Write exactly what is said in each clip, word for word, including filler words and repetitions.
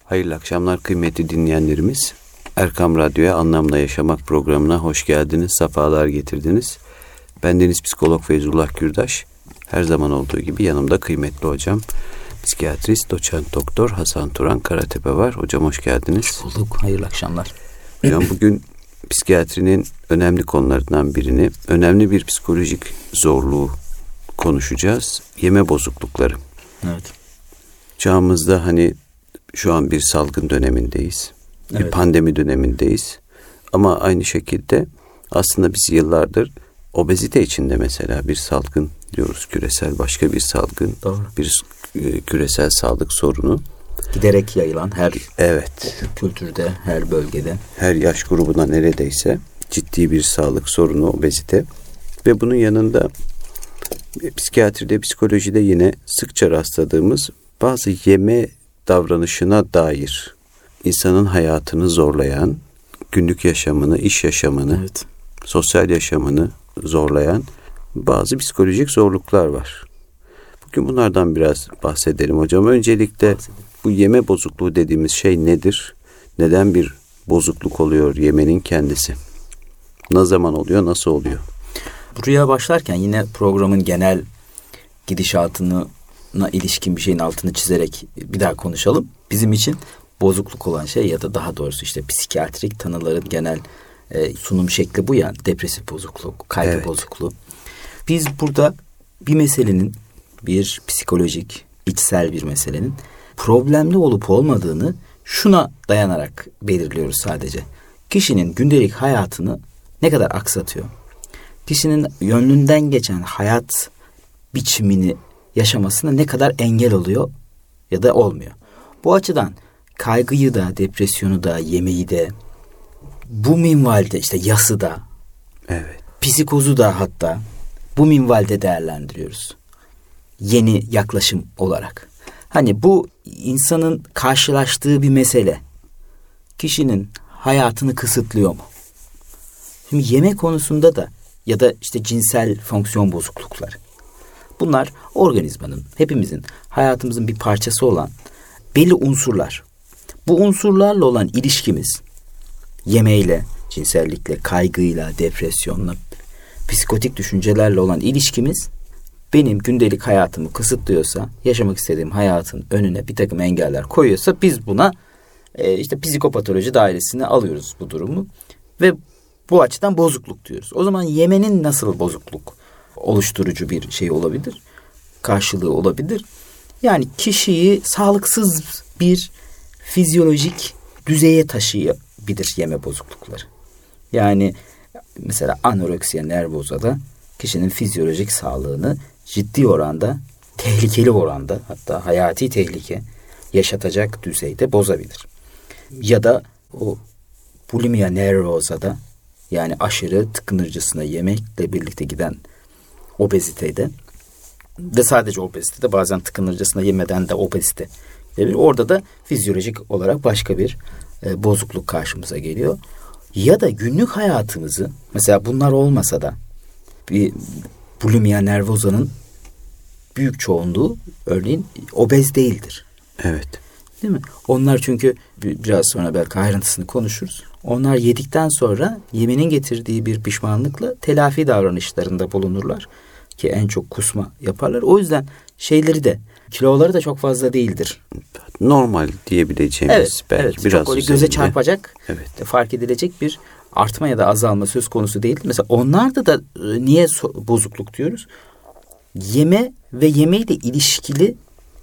Hayırlı akşamlar kıymetli dinleyenlerimiz. Erkam Radyo'ya Anlamla Yaşamak programına hoş geldiniz, sefalar getirdiniz. Bendeniz psikolog Feyzullah Kürdaş. Her zaman olduğu gibi yanımda kıymetli hocam, psikiyatrist, doçent doktor Hasan Turan Karatepe var. Hocam hoş geldiniz. Hoş bulduk, hayırlı akşamlar. Hocam bugün psikiyatrinin önemli konularından birini, önemli bir psikolojik zorluğu konuşacağız. Yeme bozuklukları. Evet. Çağımızda hani şu an bir salgın dönemindeyiz. Bir evet. pandemi dönemindeyiz. Ama aynı şekilde aslında biz yıllardır obezite içinde mesela bir salgın diyoruz, küresel başka bir salgın. Doğru. Bir e, küresel sağlık sorunu. Giderek yayılan her evet. kültürde, her bölgede. Her yaş grubuna neredeyse ciddi bir sağlık sorunu obezite. Ve bunun yanında psikiyatride, psikolojide yine sıkça rastladığımız bazı yeme davranışına dair insanın hayatını zorlayan, günlük yaşamını, iş yaşamını, evet. sosyal yaşamını zorlayan bazı psikolojik zorluklar var. Bugün bunlardan biraz bahsedelim hocam. Öncelikle bahsedelim. Bu yeme bozukluğu dediğimiz şey nedir? Neden bir bozukluk oluyor yemenin kendisi? Ne zaman oluyor, nasıl oluyor? Buraya başlarken yine programın genel gidişatına ilişkin bir şeyin altını çizerek bir daha konuşalım. Bizim için bozukluk olan şey ya da daha doğrusu işte psikiyatrik tanıların genel e, sunum şekli bu ya. Depresif bozukluk, kaygı evet. bozukluğu. Biz burada bir meselenin, bir psikolojik, içsel bir meselenin problemli olup olmadığını şuna dayanarak belirliyoruz sadece. Kişinin gündelik hayatını ne kadar aksatıyor? Kişinin yönünden geçen hayat biçimini yaşamasına ne kadar engel oluyor ya da olmuyor. Bu açıdan kaygıyı da, depresyonu da, yemeği de, bu minvalde işte yası da, evet. psikozu da hatta bu minvalde değerlendiriyoruz. Yeni yaklaşım olarak. Hani bu insanın karşılaştığı bir mesele. Kişinin hayatını kısıtlıyor mu? Şimdi yeme konusunda da ya da işte cinsel fonksiyon bozuklukları. Bunlar organizmanın, hepimizin, hayatımızın bir parçası olan belli unsurlar. Bu unsurlarla olan ilişkimiz, yemeyle, cinsellikle, kaygıyla, depresyonla, psikotik düşüncelerle olan ilişkimiz benim gündelik hayatımı kısıtlıyorsa, yaşamak istediğim hayatın önüne bir takım engeller koyuyorsa biz buna e, işte psikopatoloji dairesine alıyoruz bu durumu ve bu açıdan bozukluk diyoruz. O zaman yemenin nasıl bozukluk oluşturucu bir şey olabilir? Karşılığı olabilir. Yani kişiyi sağlıksız bir fizyolojik düzeye taşıyabilir yeme bozuklukları. Yani mesela anoreksiya nervoza da kişinin fizyolojik sağlığını ciddi oranda, tehlikeli oranda, hatta hayati tehlike yaşatacak düzeyde bozabilir. Ya da o bulimia nervosa da, yani aşırı tıkınırcısına yemekle birlikte giden obezitede ve sadece obezitede, bazen tıkınırcısına yemeden de obezite. Orada da fizyolojik olarak başka bir e, bozukluk karşımıza geliyor. Ya da günlük hayatımızı, mesela bunlar olmasa da bir bulimia nervosa'nın büyük çoğunluğu örneğin obez değildir. Evet. Değil mi? Onlar çünkü biraz sonra belki ayrıntısını konuşuruz. Onlar yedikten sonra yemenin getirdiği bir pişmanlıkla telafi davranışlarında bulunurlar. Ki en çok kusma yaparlar. O yüzden şeyleri de, kiloları da çok fazla değildir. Normal diyebileceğimiz evet, belki evet, biraz çok göze çarpacak, evet. fark edilecek bir artma ya da azalma söz konusu değil. Mesela onlarda da niye bozukluk diyoruz? Yeme ve yemeyle ilişkili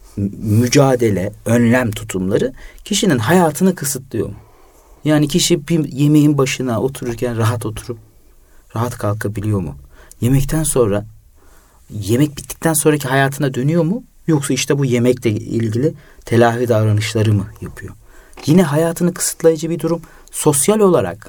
mücadele, önlem tutumları kişinin hayatını kısıtlıyor mu? Yani kişi bir yemeğin başına otururken rahat oturup rahat kalkabiliyor mu? Yemekten sonra, yemek bittikten sonraki hayatına dönüyor mu? Yoksa işte bu yemekle ilgili telafi davranışları mı yapıyor? Yine hayatını kısıtlayıcı bir durum. Sosyal olarak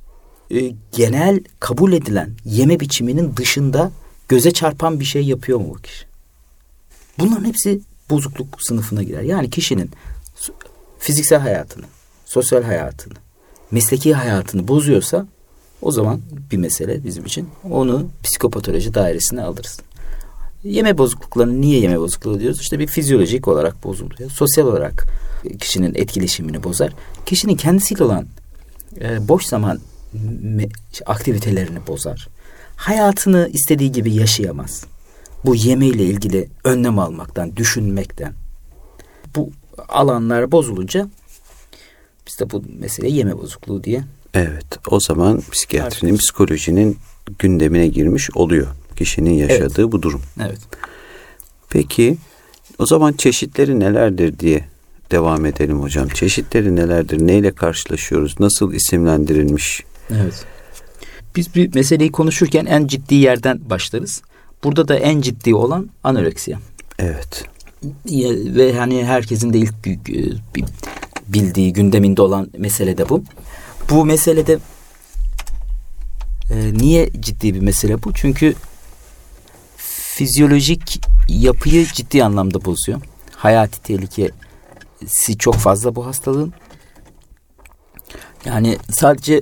e, genel kabul edilen yeme biçiminin dışında göze çarpan bir şey yapıyor mu bu kişi? Bunların hepsi bozukluk sınıfına girer. Yani kişinin fiziksel hayatını, sosyal hayatını, mesleki hayatını bozuyorsa o zaman bir mesele bizim için. Onu psikopatoloji dairesine alırız. Yeme bozukluklarını niye yeme bozukluğu diyoruz? İşte bir fizyolojik olarak bozuluyor. Sosyal olarak kişinin etkileşimini bozar. Kişinin kendisiyle olan e, boş zaman me- aktivitelerini bozar. Hayatını istediği gibi yaşayamaz. Bu yemeyle ilgili önlem almaktan, düşünmekten. Bu alanlar bozulunca biz de bu mesele yeme bozukluğu diye. Evet, o zaman psikiyatrinin, evet. psikolojinin gündemine girmiş oluyor. Kişinin yaşadığı evet. bu durum. Evet. Peki o zaman çeşitleri nelerdir diye devam edelim hocam. Çeşitleri nelerdir? Neyle karşılaşıyoruz? Nasıl isimlendirilmiş? Evet. Biz bir meseleyi konuşurken en ciddi yerden başlarız. Burada da en ciddi olan anoreksiya. Evet. Ve hani herkesin de ilk bildiği, gündeminde olan mesele de bu. Bu meselede e, niye ciddi bir mesele bu? Çünkü fizyolojik yapıyı ciddi anlamda bozuyor. Hayati tehlikesi çok fazla bu hastalığın. Yani sadece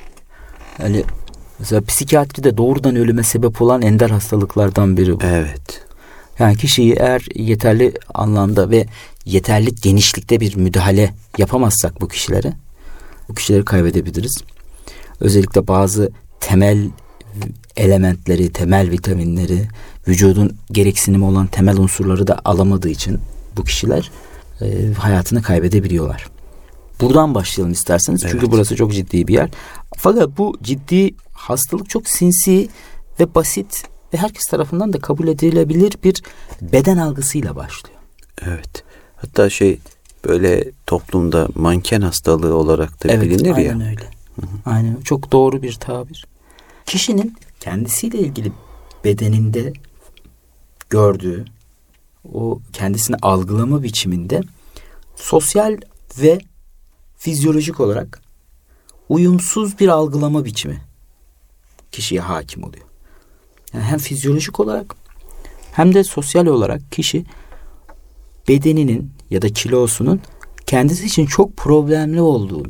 yani mesela psikiyatride doğrudan ölüme sebep olan ender hastalıklardan biri bu. Evet. Yani kişiyi eğer yeterli anlamda ve yeterli genişlikte bir müdahale yapamazsak bu kişilere, bu kişileri kaybedebiliriz. Özellikle bazı temel elementleri, temel vitaminleri, vücudun gereksinimi olan temel unsurları da alamadığı için bu kişiler e, hayatını kaybedebiliyorlar. Buradan başlayalım isterseniz. Çünkü evet. burası çok ciddi bir yer. Fakat bu ciddi hastalık çok sinsi ve basit ve herkes tarafından da kabul edilebilir bir beden algısıyla başlıyor. Evet. Hatta şey böyle toplumda manken hastalığı olarak da evet, bilinir ya. Evet, aynen öyle. Hı hı. Aynen. Çok doğru bir tabir. Kişinin kendisiyle ilgili bedeninde gördüğü o kendisini algılama biçiminde sosyal ve fizyolojik olarak uyumsuz bir algılama biçimi kişiye hakim oluyor. Yani hem fizyolojik olarak hem de sosyal olarak kişi bedeninin ya da kilosunun kendisi için çok problemli olduğunu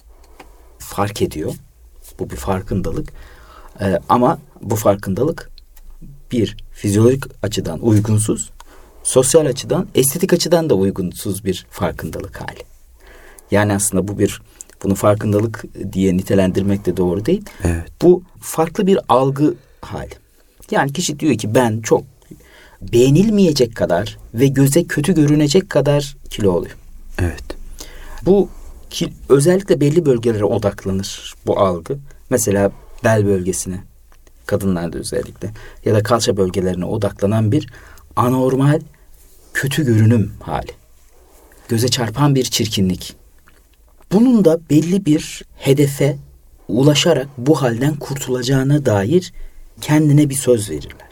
fark ediyor. Bu bir farkındalık. Ee, ama bu farkındalık bir fizyolojik açıdan uygunsuz, sosyal açıdan, estetik açıdan da uygunsuz bir farkındalık hali. Yani aslında bu bir, bunu farkındalık diye nitelendirmek de doğru değil. Evet. Bu farklı bir algı hali. Yani kişi diyor ki ben çok beğenilmeyecek kadar ve göze kötü görünecek kadar kilo oluyor. Evet. Bu ki, özellikle belli bölgelere odaklanır bu algı. Mesela bel bölgesine, kadınlarda özellikle ya da kalça bölgelerine odaklanan bir anormal kötü görünüm hali. Göze çarpan bir çirkinlik. Bunun da belli bir hedefe ulaşarak bu halden kurtulacağına dair kendine bir söz verirler.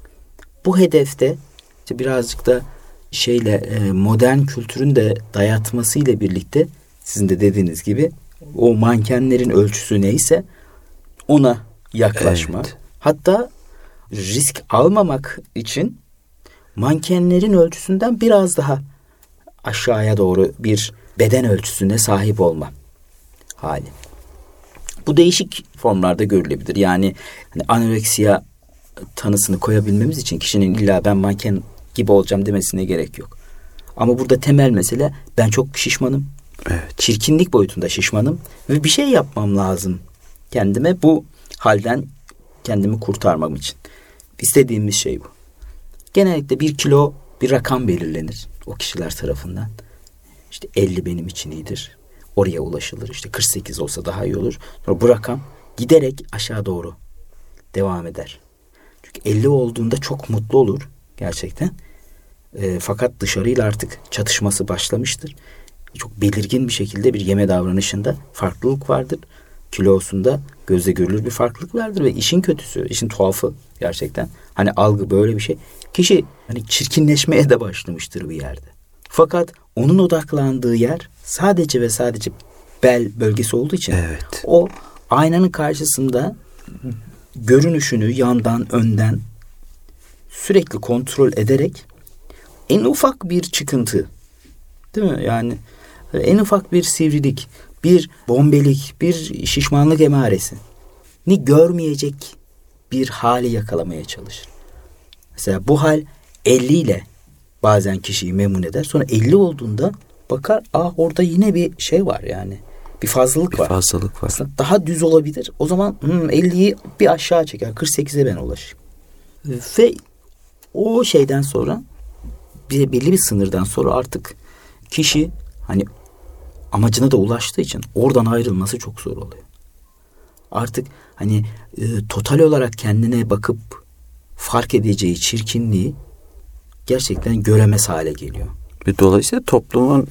Bu hedefte işte birazcık da şeyle modern kültürün de dayatmasıyla birlikte sizin de dediğiniz gibi o mankenlerin ölçüsü neyse ona yaklaşma. Evet. Hatta risk almamak için mankenlerin ölçüsünden biraz daha aşağıya doğru bir beden ölçüsüne sahip olma hali. Bu değişik formlarda görülebilir. Yani hani anoreksiya tanısını koyabilmemiz için kişinin illa ben manken gibi olacağım demesine gerek yok. Ama burada temel mesele ben çok şişmanım. Evet. Çirkinlik boyutunda şişmanım ve bir şey yapmam lazım kendime bu halden kendimi kurtarmam için. İstediğimiz şey bu. Genellikle bir kilo bir rakam belirlenir o kişiler tarafından. İşte elli benim için iyidir. Oraya ulaşılır. İşte kırk sekiz olsa daha iyi olur. Sonra bu rakam giderek aşağı doğru devam eder. Çünkü elli olduğunda çok mutlu olur gerçekten. E, fakat dışarıyla artık çatışması başlamıştır. Çok belirgin bir şekilde bir yeme davranışında farklılık vardır. Kilosunda gözle görülür bir farklılık vardır ve işin kötüsü, işin tuhafı gerçekten. Hani algı böyle bir şey. Kişi hani çirkinleşmeye de başlamıştır bir yerde. Fakat onun odaklandığı yer sadece ve sadece bel bölgesi olduğu için evet. o aynanın karşısında görünüşünü yandan, önden sürekli kontrol ederek en ufak bir çıkıntı, değil mi? Yani en ufak bir sivrilik, bir bombelik, bir şişmanlık emaresi ni görmeyecek bir hali yakalamaya çalışır. Mesela bu hal elli ile bazen kişiyi memnun eder. Sonra elli olduğunda bakar, aa orada yine bir şey var yani. Bir fazlalık bir var. fazlalık var. Aslında daha düz olabilir. O zaman hmm, elliyi bir aşağı çeker. kırk sekize ben ulaşayım. Ve o şeyden sonra bir, belli bir sınırdan sonra artık kişi hani amacına da ulaştığı için oradan ayrılması çok zor oluyor. Artık hani e, total olarak kendine bakıp fark edeceği çirkinliği gerçekten göremez hale geliyor. Ve dolayısıyla toplumun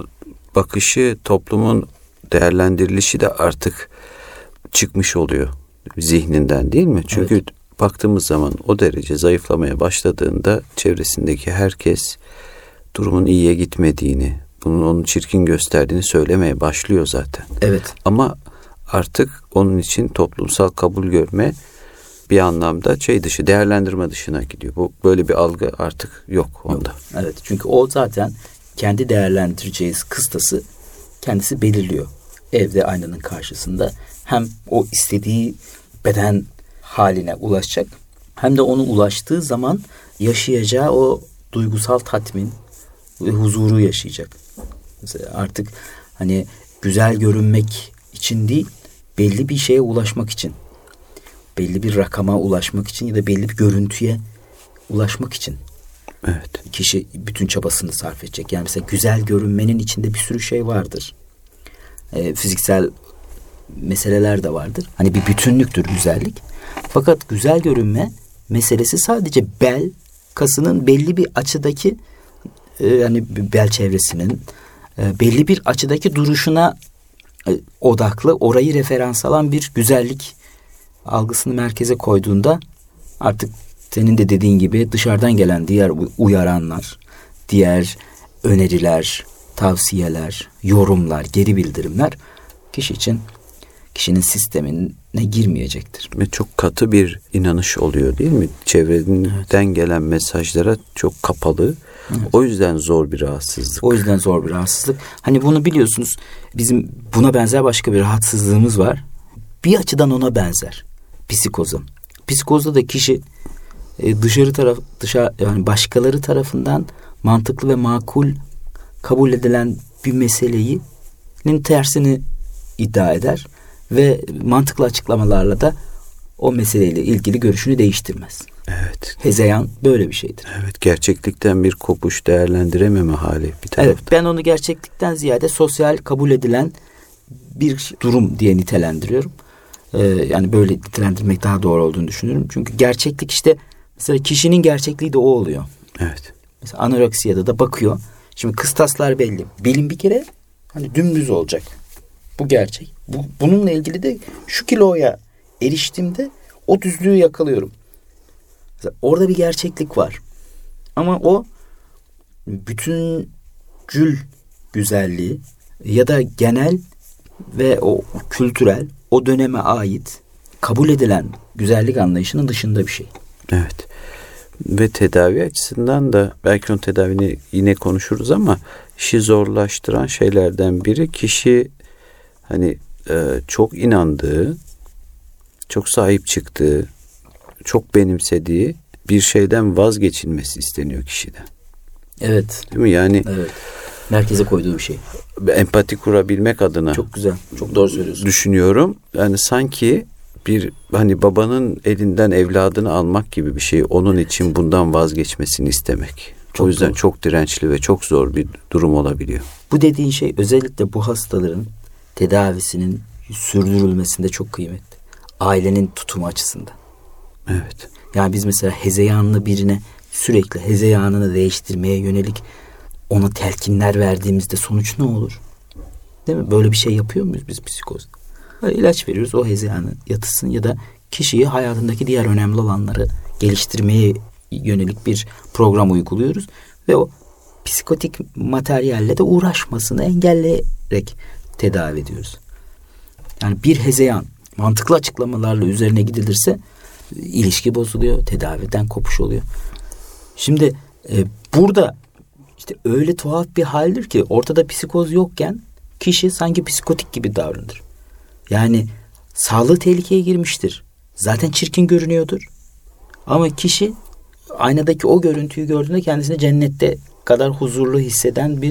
bakışı, toplumun değerlendirilişi de artık çıkmış oluyor zihninden, değil mi? Çünkü evet, baktığımız zaman o derece zayıflamaya başladığında çevresindeki herkes durumun iyiye gitmediğini, bunun onu çirkin gösterdiğini söylemeye başlıyor zaten. Evet. Ama artık onun için toplumsal kabul görme bir anlamda şey dışı, değerlendirme dışına gidiyor. Bu böyle bir algı artık yok onda. Yok. Evet. Çünkü o zaten kendi değerlendireceği kıstası kendisi belirliyor. Evde aynanın karşısında hem o istediği beden haline ulaşacak, hem de onu ulaştığı zaman yaşayacağı o duygusal tatmin ve huzuru yaşayacak. Mesela artık hani güzel görünmek için değil, belli bir şeye ulaşmak için, belli bir rakama ulaşmak için ya da belli bir görüntüye ulaşmak için. Evet. Kişi bütün çabasını sarf edecek. Yani mesela güzel görünmenin içinde bir sürü şey vardır. E, fiziksel meseleler de vardır. Hani bir bütünlüktür güzellik. Fakat güzel görünme meselesi sadece bel kasının belli bir açıdaki e, yani bel çevresinin e, belli bir açıdaki duruşuna e, odaklı, orayı referans alan bir güzellik algısını merkeze koyduğunda artık senin de dediğin gibi dışarıdan gelen diğer uyaranlar, diğer öneriler, tavsiyeler, yorumlar, geri bildirimler kişi için, kişinin sistemine girmeyecektir. Ve çok katı bir inanış oluyor, değil mi? Çevreden evet, gelen mesajlara çok kapalı. Evet. O yüzden zor bir rahatsızlık. O yüzden zor bir rahatsızlık. Hani bunu biliyorsunuz, bizim buna benzer başka bir rahatsızlığımız var. Bir açıdan ona benzer. Psikozun. Psikozda da kişi dışarı taraf dışarı yani başkaları tarafından mantıklı ve makul kabul edilen bir meselenin tersini iddia eder ve mantıklı açıklamalarla da o meseleyle ilgili görüşünü değiştirmez. Evet. Hezeyan böyle bir şeydir. Evet, gerçeklikten bir kopuş, değerlendirememe hali bir tarafta. Evet, ben onu gerçeklikten ziyade sosyal kabul edilen bir durum diye nitelendiriyorum. Ee, yani böyle nitelendirmek daha doğru olduğunu düşünüyorum. Çünkü gerçeklik işte mesela kişinin gerçekliği de o oluyor. Evet. Mesela anoreksiyada da bakıyor. Şimdi kıstaslar belli. Bilim bir kere hani dümdüz olacak. Bu gerçek. Bu, bununla ilgili de şu kiloya eriştiğimde o düzlüğü yakalıyorum. Mesela orada bir gerçeklik var. Ama o bütüncül güzelliği ya da genel ve o kültürel, o döneme ait kabul edilen güzellik anlayışının dışında bir şey. Evet. Ve tedavi açısından da belki onun tedavini yine konuşuruz ama işi zorlaştıran şeylerden biri kişi hani e, çok inandığı, çok sahip çıktığı, çok benimsediği bir şeyden vazgeçilmesi isteniyor kişiden. Evet. Değil mi? Yani evet. Merkeze koyduğu bir şey. Empati kurabilmek adına. Çok güzel. Çok doğru söylüyorsun. Düşünüyorum. Yani sanki bir hani babanın elinden evladını almak gibi bir şey, onun evet, için bundan vazgeçmesini istemek. Çok o yüzden doğru, çok dirençli ve çok zor bir durum olabiliyor. Bu dediğin şey özellikle bu hastaların tedavisinin sürdürülmesinde çok kıymetli. Ailenin tutumu açısından. Evet. Yani biz mesela hezeyanlı birine sürekli hezeyanını değiştirmeye yönelik ona telkinler verdiğimizde sonuç ne olur? Değil mi? Böyle bir şey yapıyor muyuz biz psikozda? Böyle ilaç veriyoruz, o hezeyanı yatışsın ya da kişiyi hayatındaki diğer önemli olanları geliştirmeye yönelik bir program uyguluyoruz ve o psikotik materyalle de uğraşmasını engelleyerek tedavi ediyoruz. Yani bir hezeyan mantıklı açıklamalarla üzerine gidilirse ilişki bozuluyor, tedaviden kopuş oluyor. Şimdi e, burada işte öyle tuhaf bir haldir ki ortada psikoz yokken kişi sanki psikotik gibi davranır. Yani sağlığı tehlikeye girmiştir. Zaten çirkin görünüyordur. Ama kişi aynadaki o görüntüyü gördüğünde kendisini cennette kadar huzurlu hisseden bir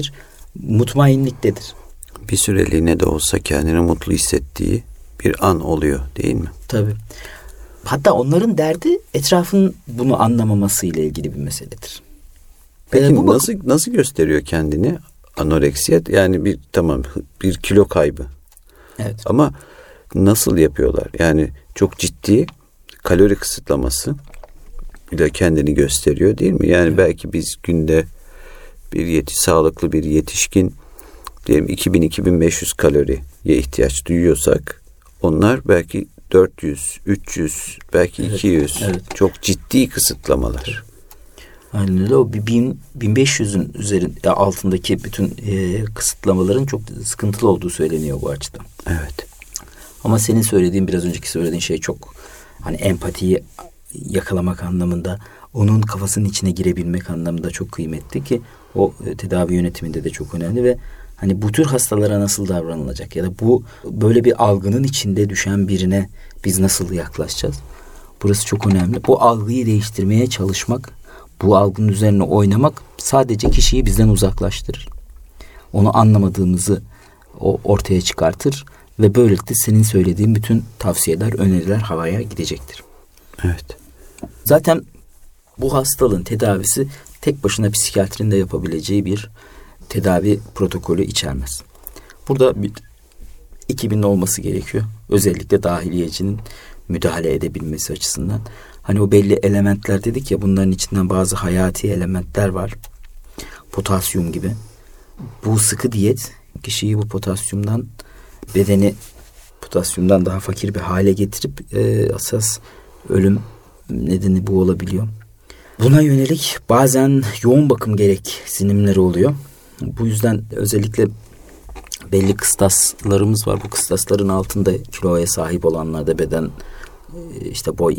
mutmainliktedir. Bir süreliğine de olsa kendini mutlu hissettiği bir an oluyor değil mi? Tabii. Hatta onların derdi etrafın bunu anlamaması ile ilgili bir meseledir. Peki ee, bu nasıl nasıl gösteriyor kendini anoreksiya? Yani bir tamam bir kilo kaybı. Evet. Ama nasıl yapıyorlar? Yani çok ciddi kalori kısıtlaması ile kendini gösteriyor değil mi? Yani evet. Belki biz günde bir yeti sağlıklı bir yetişkin diyelim iki bin iki bin beş yüz kaloriye ihtiyaç duyuyorsak onlar belki dört yüz, üç yüz, belki evet, iki yüz. Evet. Çok ciddi kısıtlamalar. Aynen öyle. O bin, bin beş yüzün üzerinde altındaki bütün e, kısıtlamaların çok sıkıntılı olduğu söyleniyor bu açıdan. Evet. Ama senin söylediğin, biraz önceki söylediğin şey çok hani empatiyi yakalamak anlamında, onun kafasının içine girebilmek anlamında çok kıymetli ki o e, tedavi yönetiminde de çok önemli ve hani bu tür hastalara nasıl davranılacak ya da bu böyle bir algının içinde düşen birine biz nasıl yaklaşacağız? Burası çok önemli. Bu algıyı değiştirmeye çalışmak, bu algının üzerine oynamak sadece kişiyi bizden uzaklaştırır. Onu anlamadığımızı o ortaya çıkartır ve böylelikle senin söylediğin bütün tavsiyeler, öneriler havaya gidecektir. Evet. Zaten bu hastalığın tedavisi tek başına psikiyatrinin de yapabileceği bir tedavi protokolü içermez. Burada bir ekibinin olması gerekiyor. Özellikle dahiliyecinin müdahale edebilmesi açısından. Hani o belli elementler dedik ya, bunların içinden bazı hayati elementler var. Potasyum gibi. Bu sıkı diyet kişiyi bu potasyumdan, bedeni potasyumdan daha fakir bir hale getirip e, asas ölüm nedeni bu olabiliyor. Buna yönelik bazen yoğun bakım gereksinimleri oluyor. Bu yüzden özellikle belli kıstaslarımız var. Bu kıstasların altında kiloya sahip olanlarda beden işte boy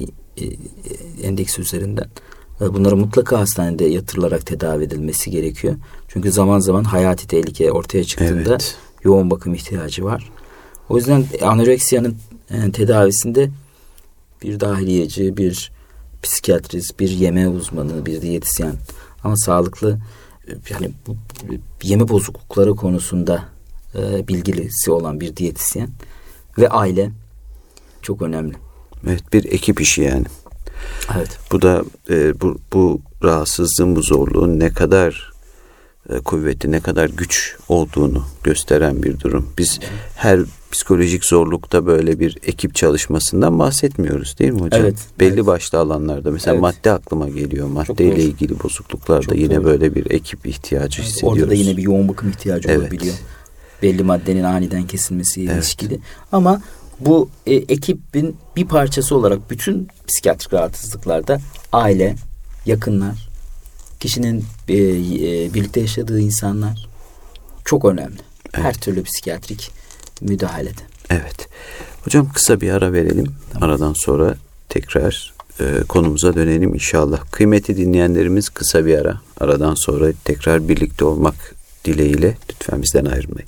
endeksi üzerinden bunlara mutlaka hastanede yatırılarak tedavi edilmesi gerekiyor. Çünkü zaman zaman hayati tehlike ortaya çıktığında evet. yoğun bakım ihtiyacı var. O yüzden anoreksiyanın tedavisinde bir dahiliyeci, bir psikiyatrist, bir yeme uzmanı, bir diyetisyen ama sağlıklı yani bu yeme bozuklukları konusunda e, bilgisi olan bir diyetisyen ve aile çok önemli. Evet, bir ekip işi yani. Evet. Bu da e, bu, bu rahatsızlığın, bu zorluğun ne kadar e, kuvvetli, ne kadar güç olduğunu gösteren bir durum. Biz evet. her psikolojik zorlukta böyle bir ekip çalışmasından bahsetmiyoruz değil mi hocam? Evet. Belli evet. başlı alanlarda. Mesela evet. madde aklıma geliyor. Maddeyle ilgili bozukluklarda çok yine doğru. böyle bir ekip ihtiyacı evet, hissediyoruz. Orada da yine bir yoğun bakım ihtiyacı evet. olabiliyor. Belli maddenin aniden kesilmesiyle evet. ilişkili. Ama bu e, ekibin bir parçası olarak bütün psikiyatrik rahatsızlıklarda aile, yakınlar, kişinin e, e, birlikte yaşadığı insanlar çok önemli. Evet. Her türlü psikiyatrik müdahalede. Evet. Hocam kısa bir ara verelim. Tamam. Aradan sonra tekrar e, konumuza dönelim inşallah. Kıymetli dinleyenlerimiz, kısa bir ara. Aradan sonra tekrar birlikte olmak dileğiyle lütfen bizden ayrılmayın.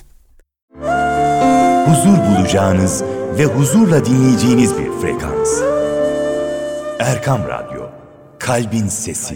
Huzur bulacağınız ve huzurla dinleyeceğiniz bir frekans. Erkam Radyo, Kalbin Sesi.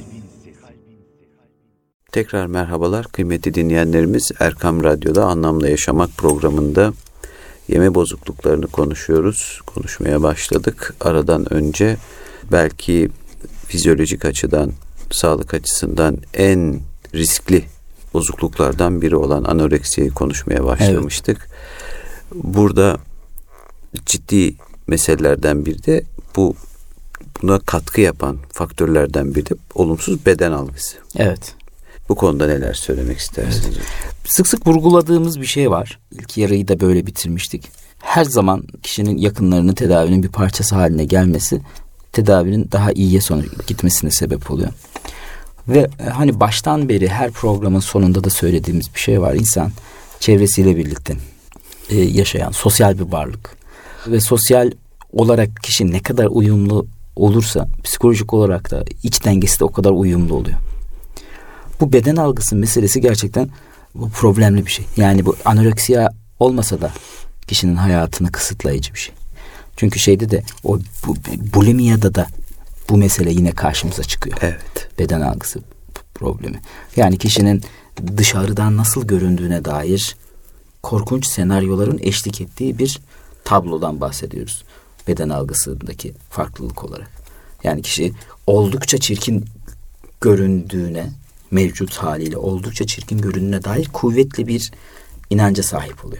Tekrar merhabalar kıymetli dinleyenlerimiz. Erkam Radyo'da Anlamla Yaşamak programında yeme bozukluklarını konuşuyoruz. Konuşmaya başladık. Aradan önce belki fizyolojik açıdan, sağlık açısından en riskli bozukluklardan biri olan anoreksiyayı konuşmaya başlamıştık. Evet. Burada ciddi meselelerden biri de bu, buna katkı yapan faktörlerden biri de olumsuz beden algısı. Evet. Bu konuda neler söylemek istersiniz? Evet. Sık sık vurguladığımız bir şey var. İlk yarıyı da böyle bitirmiştik. Her zaman kişinin yakınlarının tedavinin bir parçası haline gelmesi tedavinin daha iyiye sonuç gitmesine sebep oluyor. Ve hani baştan beri her programın sonunda da söylediğimiz bir şey var. İnsan çevresiyle birlikte e, yaşayan sosyal bir varlık. Ve sosyal olarak kişi ne kadar uyumlu olursa psikolojik olarak da iç dengesi de o kadar uyumlu oluyor. Bu beden algısı meselesi gerçekten bu problemli bir şey. Yani bu anoreksiya olmasa da kişinin hayatını kısıtlayıcı bir şey. Çünkü şeyde de o bu, bulimiyada da bu mesele yine karşımıza çıkıyor. Evet. Beden algısı problemi. Yani kişinin dışarıdan nasıl göründüğüne dair korkunç senaryoların eşlik ettiği bir tablodan bahsediyoruz. Beden algısındaki farklılık olarak. Yani kişi oldukça çirkin göründüğüne, mevcut haliyle oldukça çirkin göründüğüne dair kuvvetli bir inanca sahip oluyor.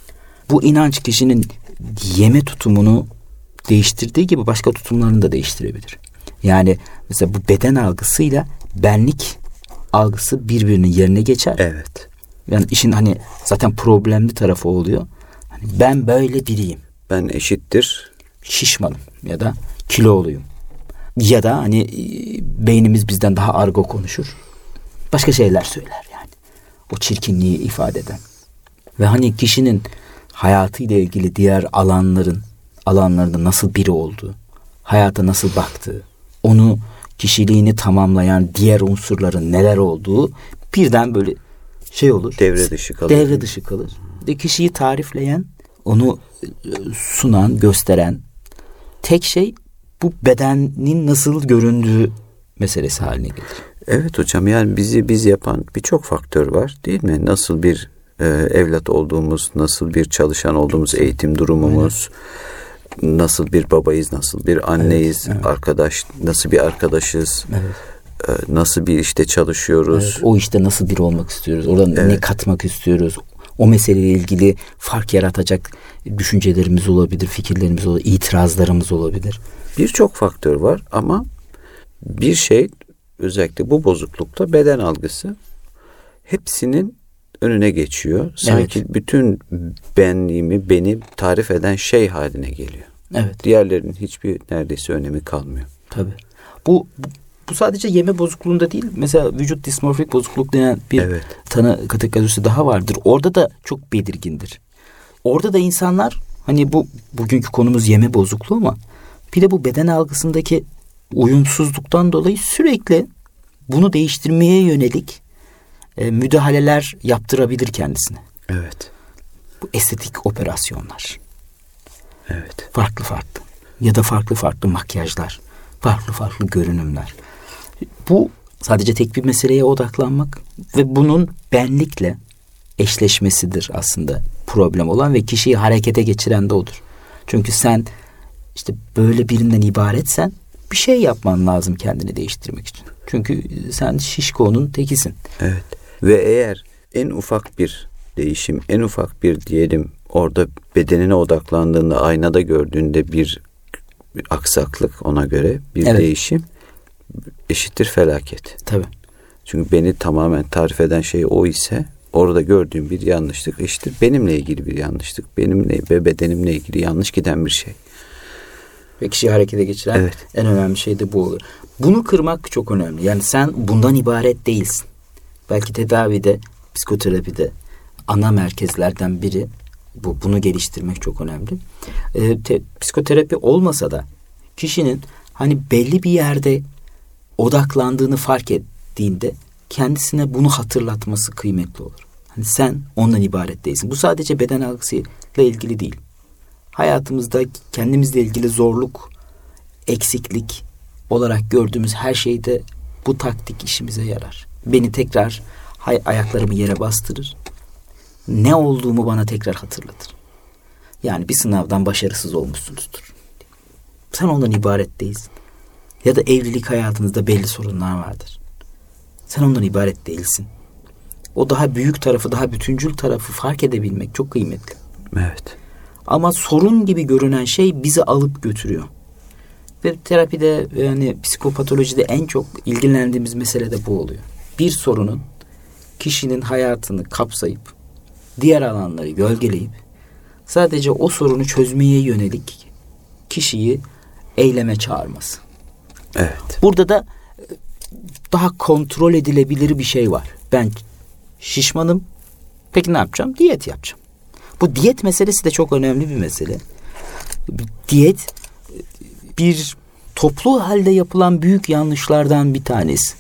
Bu inanç kişinin yeme tutumunu değiştirdiği gibi başka tutumlarını da değiştirebilir. Yani mesela bu beden algısıyla benlik algısı birbirinin yerine geçer. Evet. Yani işin hani zaten problemli tarafı oluyor. Hani ben böyle biriyim. Ben eşittir Şişmanım ya da kiloluyum. Ya da hani beynimiz bizden daha argo konuşur. Başka şeyler söyler yani. O çirkinliği ifade eden. Ve hani kişinin hayatıyla ilgili diğer alanların alanlarında nasıl biri olduğu, hayata nasıl baktığı, onu kişiliğini tamamlayan diğer unsurların neler olduğu birden böyle şey olur. Devre dışı kalır. Devre dışı kalır. Ve kişiyi tarifleyen, onu sunan, gösteren tek şey bu bedenin nasıl göründüğü meselesi haline gelir. Evet hocam, yani bizi biz yapan birçok faktör var değil mi? Nasıl bir e, evlat olduğumuz, nasıl bir çalışan olduğumuz, eğitim durumumuz, evet. Nasıl bir babayız, nasıl bir anneyiz, evet, evet. arkadaş, nasıl bir arkadaşız, evet. e, nasıl bir işte çalışıyoruz. Evet, o işte nasıl biri olmak istiyoruz, oradan evet. ne katmak istiyoruz. O meseleyle ilgili fark yaratacak düşüncelerimiz olabilir, fikirlerimiz olabilir, itirazlarımız olabilir. Birçok faktör var ama bir şey, özellikle bu bozuklukta beden algısı hepsinin önüne geçiyor. Sanki evet. bütün benliğimi, beni tarif eden şey haline geliyor. Evet. Diğerlerinin hiçbir neredeyse önemi kalmıyor. Tabii. Bu, bu bu sadece yeme bozukluğunda değil. Mesela vücut dismorfik bozukluk denen bir evet. tanı kategorisi daha vardır. Orada da çok belirgindir. Orada da insanlar hani bu bugünkü konumuz yeme bozukluğu ama bir de bu beden algısındaki uyumsuzluktan dolayı sürekli bunu değiştirmeye yönelik e, müdahaleler yaptırabilir kendisine. Evet. Bu estetik operasyonlar. Evet. Farklı farklı ya da farklı farklı makyajlar, farklı farklı görünümler. Bu sadece tek bir meseleye odaklanmak ve bunun benlikle eşleşmesidir aslında problem olan ve kişiyi harekete geçiren de odur. Çünkü sen işte böyle birinden ibaretsen bir şey yapman lazım kendini değiştirmek için. Çünkü sen şişkonun tekisin. Evet. Ve eğer en ufak bir değişim, en ufak bir diyelim orada bedenine odaklandığında, aynada gördüğünde bir, bir aksaklık, ona göre bir evet. değişim eşittir felaket. Tabii. Çünkü beni tamamen tarif eden şey o ise orada gördüğüm bir yanlışlık eşittir benimle ilgili bir yanlışlık. Benimle ve bedenimle ilgili yanlış giden bir şey. Ve kişiyi harekete geçiren evet. en önemli şey de bu olur. Bunu kırmak çok önemli. Yani sen bundan ibaret değilsin. Belki tedavide, psikoterapide ana merkezlerden biri bu. Bunu geliştirmek çok önemli. Ee, te, psikoterapi olmasa da kişinin hani belli bir yerde odaklandığını fark ettiğinde kendisine bunu hatırlatması kıymetli olur. Hani sen ondan ibaret değilsin. Bu sadece beden algısıyla ilgili değil. Hayatımızda kendimizle ilgili zorluk, eksiklik olarak gördüğümüz her şeyde bu taktik işimize yarar. Beni tekrar hay- ayaklarımı yere bastırır. Ne olduğumu bana tekrar hatırlatır. Yani bir sınavdan başarısız olmuşsunuzdur. Sen ondan ibaret değilsin. Ya da evlilik hayatınızda belli sorunlar vardır. Sen ondan ibaret değilsin. O daha büyük tarafı, daha bütüncül tarafı fark edebilmek çok kıymetli. Evet. Ama sorun gibi görünen şey bizi alıp götürüyor. Ve terapide, yani psikopatolojide en çok ilgilendiğimiz mesele de bu oluyor. Bir sorunun kişinin hayatını kapsayıp, diğer alanları gölgeleyip, sadece o sorunu çözmeye yönelik kişiyi eyleme çağırması. Evet. Burada da daha kontrol edilebilir bir şey var. Ben şişmanım. Peki ne yapacağım? Diyet yapacağım. Bu diyet meselesi de çok önemli bir mesele. Diyet bir toplu halde yapılan büyük yanlışlardan bir tanesi.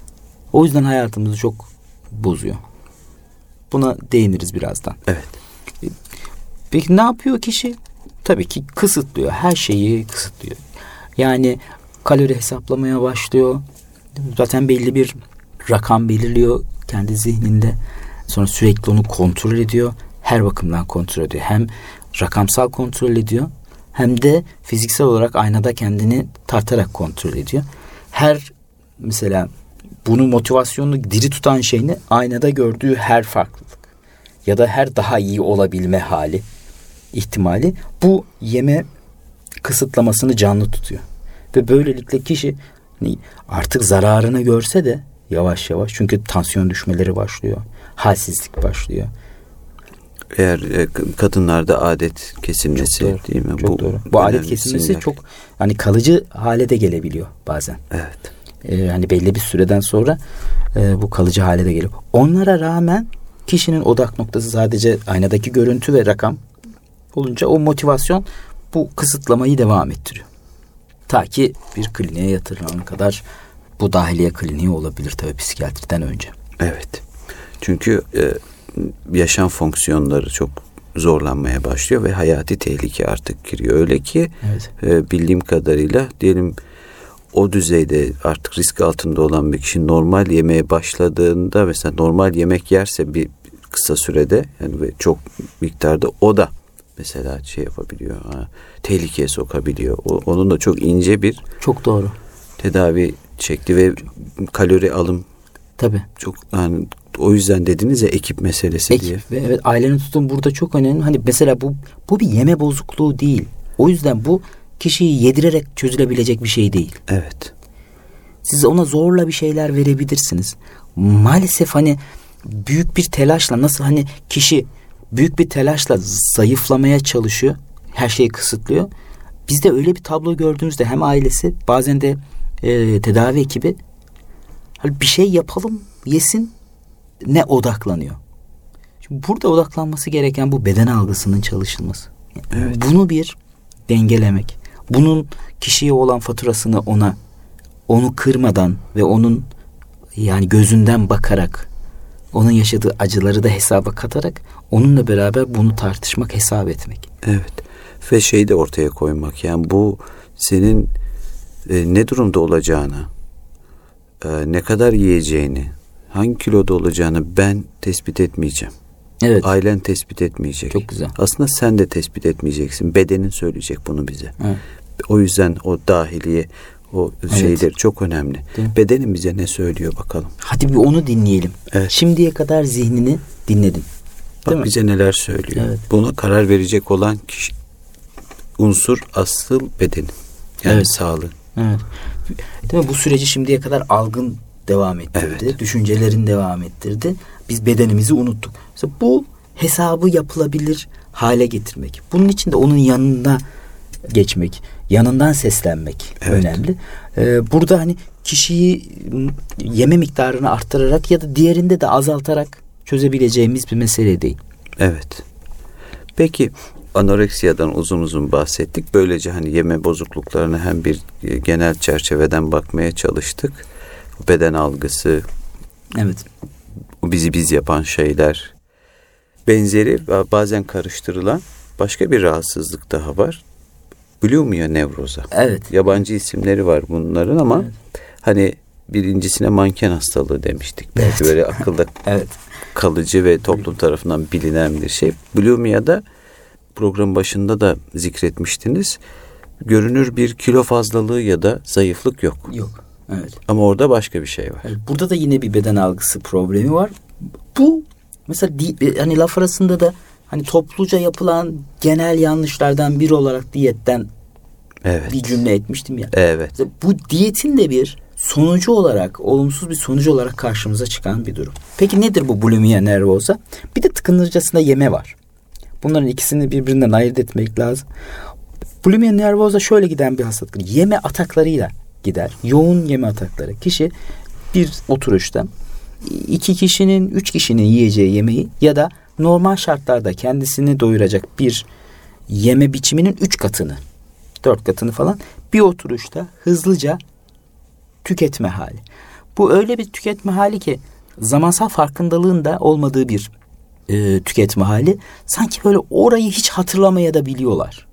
O yüzden hayatımızı çok bozuyor. Buna değiniriz birazdan. Evet. Peki ne yapıyor kişi? Tabii ki kısıtlıyor. Her şeyi kısıtlıyor. Yani kalori hesaplamaya başlıyor. Zaten belli bir rakam belirliyor kendi zihninde. Sonra sürekli onu kontrol ediyor. Her bakımdan kontrol ediyor. Hem rakamsal kontrol ediyor, hem de fiziksel olarak aynada kendini tartarak kontrol ediyor. Her mesela bunu motivasyonunu diri tutan şey ne? Aynada gördüğü her farklılık ya da her daha iyi olabilme hali, ihtimali bu yeme kısıtlamasını canlı tutuyor. Ve böylelikle kişi artık zararını görse de yavaş yavaş, çünkü tansiyon düşmeleri başlıyor, halsizlik başlıyor. Eğer e, kadınlarda adet kesilmesi değil mi? Çok bu doğru. Bu adet kesilmesi sinirler. Çok hani kalıcı hale de gelebiliyor bazen. Evet. Ee, hani belli bir süreden sonra e, bu kalıcı hale de geliyor. Onlara rağmen kişinin odak noktası sadece aynadaki görüntü ve rakam olunca o motivasyon bu kısıtlamayı devam ettiriyor. Ta ki bir kliniğe yatırılana kadar, bu dahiliye kliniği olabilir tabii psikiyatriden önce. Evet. Çünkü e, yaşam fonksiyonları çok zorlanmaya başlıyor ve hayati tehlike artık giriyor. Öyle ki evet. e, bildiğim kadarıyla diyelim o düzeyde artık risk altında olan bir kişi normal yemeye başladığında, mesela normal yemek yerse bir kısa sürede, yani ve çok miktarda, o da mesela şey yapabiliyor, ha, tehlikeye sokabiliyor. O, onun da çok ince bir çok doğru tedavi şekli ve kalori alım. Tabii. Çok yani o yüzden dediniz ya ekip meselesi ekip diye. Ve evet, ailenin tutumu burada çok önemli. Hani mesela bu bu bir yeme bozukluğu değil. O yüzden bu kişiyi yedirerek çözülebilecek bir şey değil. Evet. Siz ona zorla bir şeyler verebilirsiniz. Maalesef hani büyük bir telaşla, nasıl hani kişi büyük bir telaşla zayıflamaya çalışıyor, her şeyi kısıtlıyor. Biz de öyle bir tablo gördüğümüzde hem ailesi, bazen de e, tedavi ekibi hani bir şey yapalım, yesin, ne odaklanıyor. Şimdi burada odaklanması gereken bu beden algısının çalışılması. Yani evet. Bunu bir dengelemek. Bunun kişiye olan faturasını ona, onu kırmadan ve onun yani gözünden bakarak, onun yaşadığı acıları da hesaba katarak onunla beraber bunu tartışmak, hesap etmek. Evet. Ve şeyi de ortaya koymak. Yani bu senin e, ne durumda olacağını, e, ne kadar yiyeceğini, hangi kiloda olacağını ben tespit etmeyeceğim. Evet. Ailen tespit etmeyecek. Çok güzel. Aslında sen de tespit etmeyeceksin. Bedenin söyleyecek bunu bize. Evet. O yüzden o dahiliye, o evet. şeyler çok önemli. Bedenin bize ne söylüyor bakalım. Hadi bir onu dinleyelim. Evet. Şimdiye kadar zihnini dinledin. Bak Değil bize mi? neler söylüyor. Evet. Buna karar verecek olan kişi, unsur asıl bedenin. Yani evet. sağlığın. Evet. Değil mi? Bu süreci şimdiye kadar algın devam ettirdi. Evet. Düşüncelerin devam ettirdi. Biz bedenimizi unuttuk. Mesela bu hesabı yapılabilir hale getirmek. Bunun için de onun yanına geçmek, yanından seslenmek evet. önemli. Ee, burada hani kişiyi yeme miktarını arttırarak ya da diğerinde de azaltarak çözebileceğimiz bir mesele değil. Evet. Peki anoreksiyadan uzun uzun bahsettik. Böylece hani yeme bozukluklarına hem bir genel çerçeveden bakmaya çalıştık. Beden algısı, evet, bizi biz yapan şeyler, benzeri bazen karıştırılan başka bir rahatsızlık daha var. Bulimia nevroza. Evet. Yabancı isimleri var bunların ama evet. hani birincisine manken hastalığı demiştik. Belki evet. böyle akılda evet. kalıcı ve toplum tarafından bilinen bir şey. Bulimia'da program başında da zikretmiştiniz. Görünür bir kilo fazlalığı ya da zayıflık yok. Yok. Evet. Ama orada başka bir şey var. Burada da yine bir beden algısı problemi var. Bu mesela hani laf arasında da hani topluca yapılan genel yanlışlardan biri olarak diyetten evet. bir cümle etmiştim ya. Evet. Bu diyetin de bir sonucu olarak, olumsuz bir sonucu olarak karşımıza çıkan bir durum. Peki nedir bu bulimia nervosa? Bir de tıkınırcasında yeme var. Bunların ikisini birbirinden ayırt etmek lazım. Bulimia nervosa şöyle giden bir hastalık. Yeme ataklarıyla gider. Yoğun yeme atakları. Kişi bir oturuşta iki kişinin, üç kişinin yiyeceği yemeği ya da normal şartlarda kendisini doyuracak bir yeme biçiminin üç katını, dört katını falan bir oturuşta hızlıca tüketme hali. Bu öyle bir tüketme hali ki zamansal farkındalığın da olmadığı bir e, tüketme hali. Sanki böyle orayı hiç hatırlamaya da biliyorlar.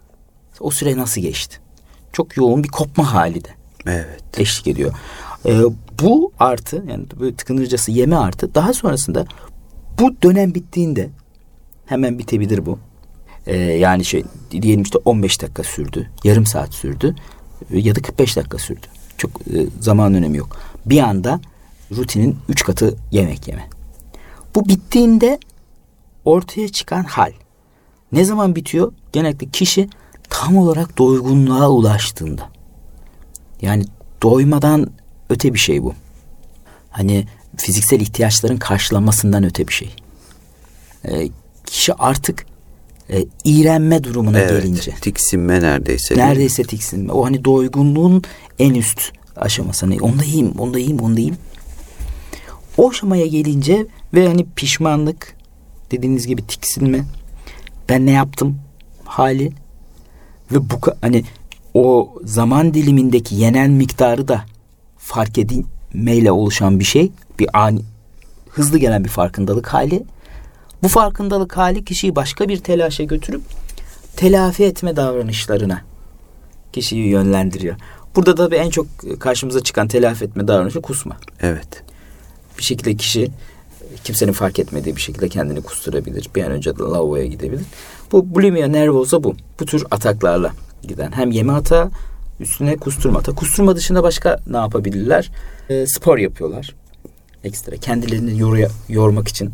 O süre nasıl geçti? Çok yoğun bir kopma hali de evet. eşlik ediyor. E, bu artı, yani böyle tıkınırcası yeme artı, daha sonrasında bu dönem bittiğinde hemen bitebilir bu. Ee, yani şey diyelim işte on beş dakika sürdü, yarım saat sürdü ya da kırk beş dakika sürdü. Çok e, zaman önemi yok. Bir anda rutinin üç katı yemek yeme. Bu bittiğinde ortaya çıkan hal. Ne zaman bitiyor? Genellikle kişi tam olarak doygunluğa ulaştığında. Yani doymadan öte bir şey bu. Hani fiziksel ihtiyaçların karşılanmasından öte bir şey. Ee, kişi artık e, iğrenme durumuna evet, gelince. Tiksinme neredeyse. Neredeyse tiksinme. O hani doygunluğun en üst aşaması. Hani onu da yiyeyim, onu da yiyeyim, onu da yiyeyim. O aşamaya gelince ve hani pişmanlık, dediğiniz gibi tiksinme, ben ne yaptım hali ve bu hani o zaman dilimindeki yenen miktarı da fark edilmeyle oluşan bir şey, bir ani, hızlı gelen bir farkındalık hali. Bu farkındalık hali kişiyi başka bir telaşa götürüp telafi etme davranışlarına kişiyi yönlendiriyor. Burada da en çok karşımıza çıkan telafi etme davranışı kusma. Evet. Bir şekilde kişi kimsenin fark etmediği bir şekilde kendini kusturabilir. Bir an önce de lavaboya gidebilir. Bu bulimia nervosa bu. Bu tür ataklarla giden. Hem yeme atağı, üstüne kusturma atağı. Kusturma dışında başka ne yapabilirler? E, spor yapıyorlar. Ekstra. Kendilerini yoruya, yormak için.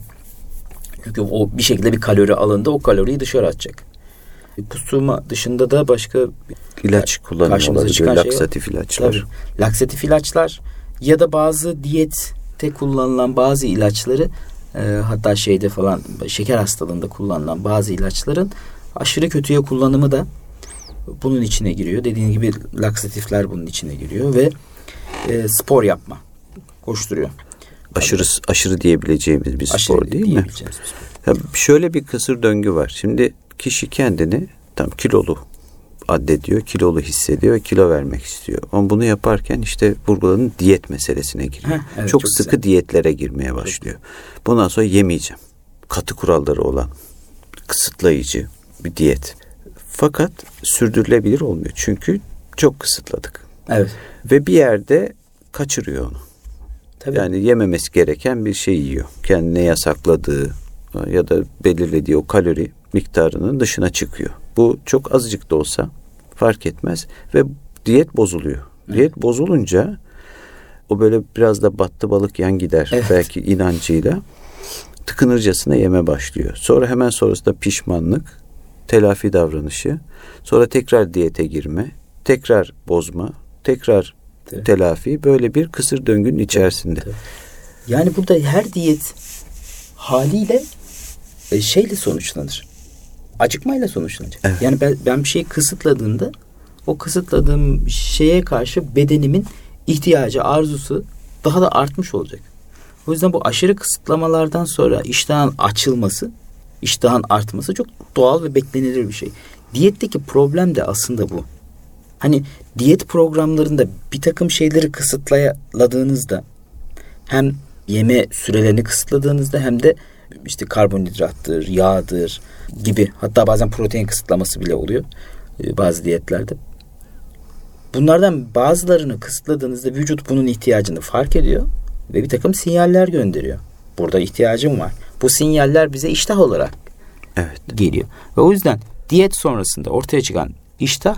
Çünkü o bir şekilde bir kalori alındı. O kaloriyi dışarı atacak. E, kusturma dışında da başka ilaç kullanıyorlar. Laksatif şey ilaçlar. Tabii. Laksatif ilaçlar ya da bazı diyette kullanılan bazı ilaçları, e, hatta şeyde falan şeker hastalığında kullanılan bazı ilaçların aşırı kötüye kullanımı da bunun içine giriyor. Dediğim gibi laksatifler bunun içine giriyor ve e, spor yapma, koşturuyor. Aşırı aşırı diyebileceğimiz bir aşırı spor değil mi? Spor. Ya şöyle bir kısır döngü var. Şimdi kişi kendini tam kilolu addediyor, kilolu hissediyor ve kilo vermek istiyor. Ama bunu yaparken işte vurgulanın diyet meselesine giriyor. Heh, evet, çok, çok sıkı güzel. diyetlere girmeye başlıyor. Bundan sonra yemeyeceğim. Katı kuralları olan, kısıtlayıcı bir diyet. Fakat sürdürülebilir olmuyor. Çünkü çok kısıtladık. Evet. Ve bir yerde kaçırıyor onu. Tabii. Yani yememesi gereken bir şey yiyor. Kendine yasakladığı ya da belirlediği o kalori miktarının dışına çıkıyor. Bu çok azıcık da olsa fark etmez ve diyet bozuluyor. Evet. Diyet bozulunca o böyle biraz da battı balık yan gider. Evet. Belki inancıyla tıkınırcasına yeme başlıyor. Sonra hemen sonrasında pişmanlık, telafi davranışı, sonra tekrar diyete girme, tekrar bozma, tekrar evet. telafi, böyle bir kısır döngünün içerisinde. Evet. Yani burada her diyet haliyle e, şeyle sonuçlanır. Acıkmayla sonuçlanacak. Evet. Yani ben, ben bir şeyi kısıtladığımda o kısıtladığım şeye karşı bedenimin ihtiyacı, arzusu daha da artmış olacak. O yüzden bu aşırı kısıtlamalardan sonra iştahın açılması, iştahın artması çok doğal ve beklenilir bir şey. Diyetteki problem de aslında bu. Hani diyet programlarında bir takım şeyleri kısıtladığınızda, hem yeme sürelerini kısıtladığınızda hem de işte karbonhidrattır, yağdır gibi, hatta bazen protein kısıtlaması bile oluyor bazı diyetlerde. Bunlardan bazılarını kısıtladığınızda vücut bunun ihtiyacını fark ediyor ve bir takım sinyaller gönderiyor. Burada ihtiyacım var. Bu sinyaller bize iştah olarak evet. geliyor. Ve o yüzden diyet sonrasında ortaya çıkan iştah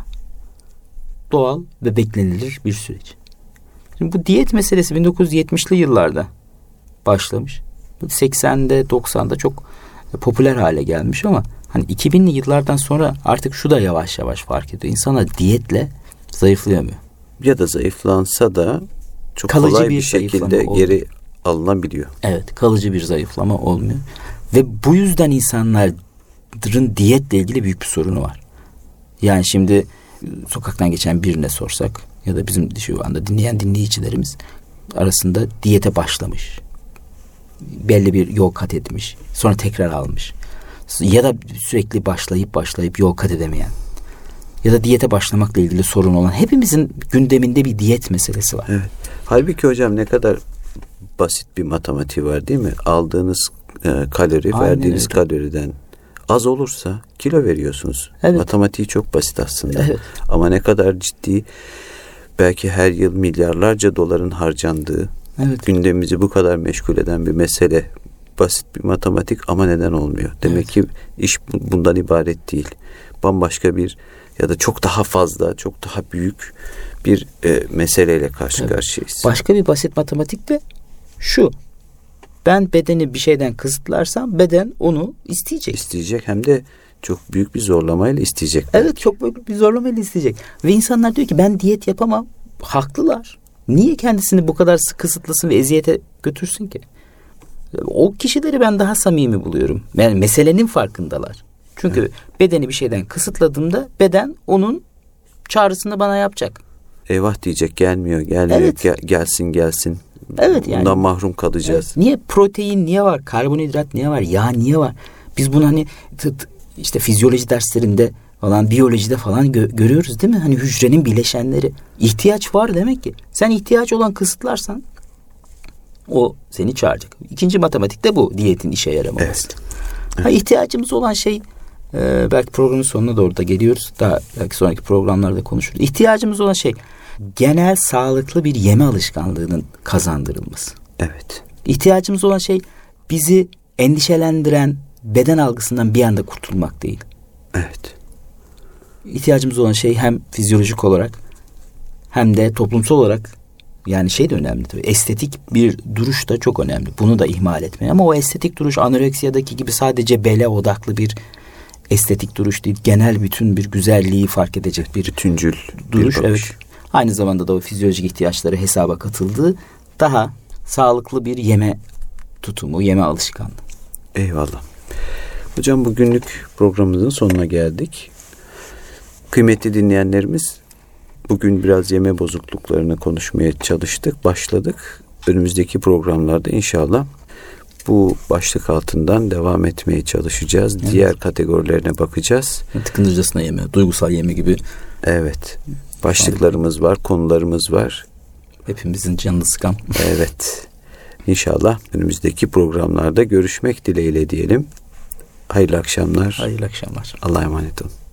doğal ve beklenilir bir süreç. Şimdi bu diyet meselesi bin dokuz yüz yetmişli yıllarda başlamış. seksende doksanda çok popüler hale gelmiş ama hani iki binli yıllardan sonra artık şu da yavaş yavaş fark ediyor. İnsanlar diyetle zayıflayamıyor. Ya da zayıflansa da çok kalıcı kolay bir, bir şekilde geri alınabiliyor. Evet, kalıcı bir zayıflama olmuyor. Ve bu yüzden insanların diyetle ilgili büyük bir sorunu var. Yani şimdi sokaktan geçen birine sorsak ya da bizim şu anda dinleyen dinleyicilerimiz arasında diyete başlamış, belli bir yol kat etmiş, sonra tekrar almış ya da sürekli başlayıp başlayıp yol kat edemeyen ya da diyete başlamakla ilgili sorun olan, hepimizin gündeminde bir diyet meselesi var. Evet. Halbuki hocam ne kadar basit bir matematiği var değil mi? Aldığınız e, kalori, aynen verdiğiniz öyle. Kaloriden az olursa kilo veriyorsunuz. Evet. Matematiği çok basit aslında. Evet. Ama ne kadar ciddi belki her yıl milyarlarca doların harcandığı, Evet. gündemimizi bu kadar meşgul eden bir mesele, basit bir matematik ama neden olmuyor? Demek Evet. ki iş bundan ibaret değil. Bambaşka bir ya da çok daha fazla, çok daha büyük bir e, meseleyle karşı Tabii. karşıyayız. Başka bir basit matematik de şu. Ben bedeni bir şeyden kısıtlarsam beden onu isteyecek. İsteyecek, hem de çok büyük bir zorlamayla isteyecek. Evet, çok büyük bir zorlamayla isteyecek. Ve insanlar diyor ki ben diyet yapamam. Haklılar. Niye kendisini bu kadar sık kısıtlasın ve eziyete götürsün ki? O kişileri ben daha samimi buluyorum. Yani meselenin farkındalar. Çünkü Evet. bedeni bir şeyden kısıtladığımda beden onun çağrısını bana yapacak. Eyvah diyecek, gelmiyor, gelmiyor, Evet. gel- gelsin gelsin. Evet, yani. Bundan mahrum kalacağız. Evet. Niye protein niye var? Karbonhidrat niye var? Yağ niye var? Biz bunu hani t- t- işte fizyoloji derslerinde falan, biyolojide falan gö- görüyoruz değil mi? Hani hücrenin bileşenleri. İhtiyaç var demek ki. Sen ihtiyaç olan kısıtlarsan o seni çağıracak. İkinci matematikte bu, diyetin işe yaramaması. Evet. Ha, ihtiyacımız olan şey e, belki programın sonuna doğru da geliyoruz. Daha belki sonraki programlarda konuşuruz. İhtiyacımız olan şey genel sağlıklı bir yeme alışkanlığının kazandırılması. Evet. İhtiyacımız olan şey bizi endişelendiren beden algısından bir anda kurtulmak değil. Evet. İhtiyacımız olan şey hem fizyolojik olarak hem de toplumsal olarak, yani şey de önemli tabii. Estetik bir duruş da çok önemli. Bunu da ihmal etmeyin. Ama o estetik duruş anoreksiyadaki gibi sadece bele odaklı bir estetik duruş değil. Genel bütün bir güzelliği fark edecek bir Bütüncül duruş. bir Evet. bakış. Aynı zamanda da o fizyolojik ihtiyaçları hesaba katıldığı daha sağlıklı bir yeme tutumu, yeme alışkanlığı. Eyvallah. Hocam, bugünlük programımızın sonuna geldik. Kıymetli dinleyenlerimiz, bugün biraz yeme bozukluklarını konuşmaya çalıştık, başladık. Önümüzdeki programlarda inşallah bu başlık altından devam etmeye çalışacağız. Evet. Diğer kategorilerine bakacağız. Tıkınırcasına yeme, duygusal yeme gibi Evet. Başlıklarımız var, konularımız var. hepimizin canını sıkan. Evet. İnşallah önümüzdeki programlarda görüşmek dileğiyle diyelim. Hayırlı akşamlar. Hayırlı akşamlar. Allah'a emanet olun.